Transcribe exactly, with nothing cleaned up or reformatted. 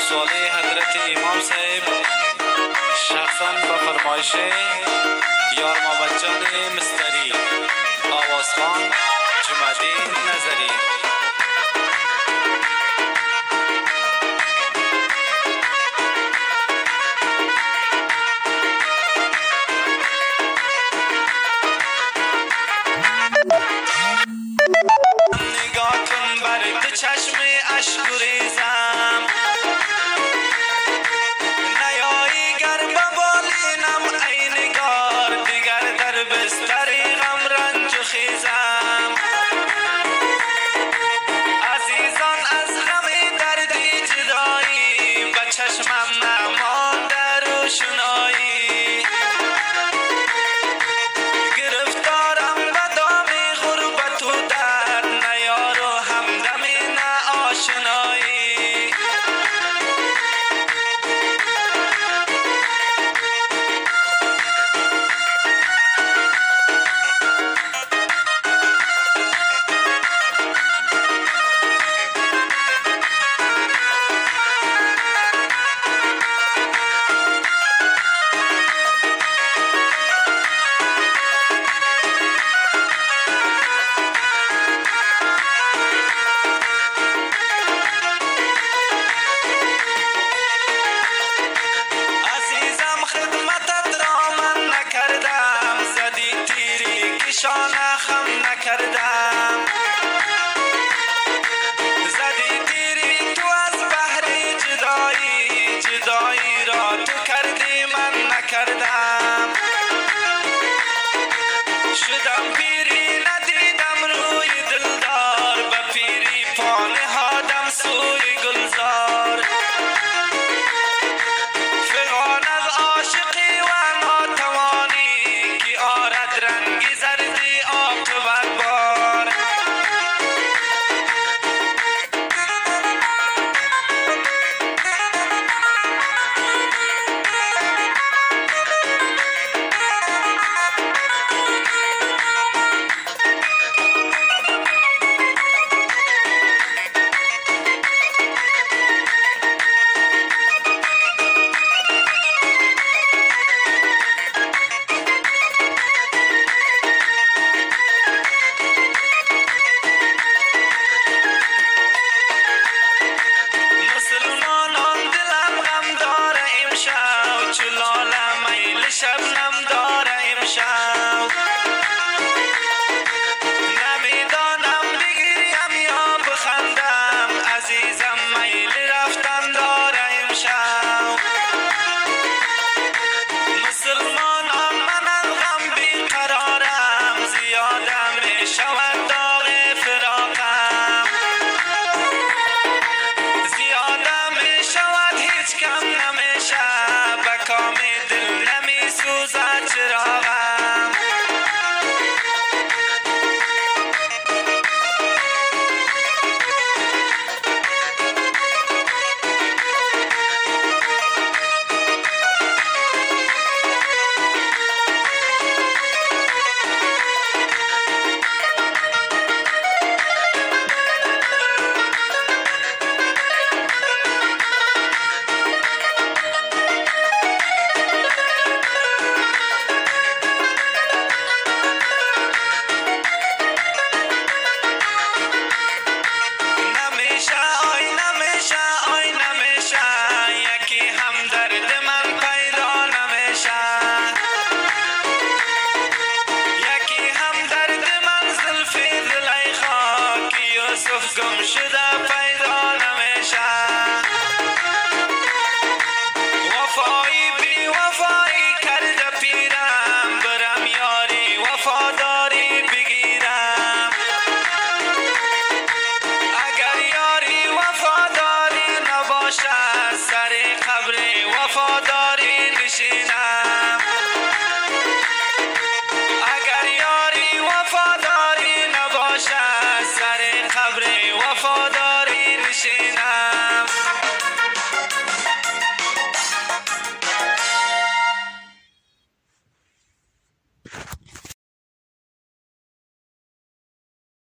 سوالی حضرت امام صاحب شخصا به فرمایش یار محمد جان مستری آوازخان جمع‌الدین نظری. نگاهتون بر دو چشم اشک ریزم، نیایی گر به بالینم ای نگار، دیگر در بستر غم رنج و خیزم. عزیزان از غم دردی جدایی، به چشمم نمانده روشنایی. گرفتارم به دام غربت و درد، نه یار و همدمی نه آشنایی. شانه خم نکردم، زدی تیری تو از بحر جدایی، جدایی را تو کردی من نکردم. شدم پیری ندیدم روی دلدار، به پیری پا نهادم سوی گلزار. فغان از عاشقی و ناتوانی، که آرد رنگی زردی عاقبت بار. شبنم داره امشب، نمیدانم بگریم یا بخندم، عزیزم میل رفتن داره امشب. مسلمانان من از غم بیقرارم، زیاده می شود داغ فراقم. زیاده می شود هیچ کم نمیشه، به کام دل نمی سوزد چراغم. گم شده پیدا نمیشه، وفایی بی وفایی کرده پیرم، برم یاری وفاداری بگیرم. اگر یاری وفاداری نباشه، سر قبر وفاداری نشینم. اگر یاری وفاداری نباشه، سر قبر وفاداری نشینم.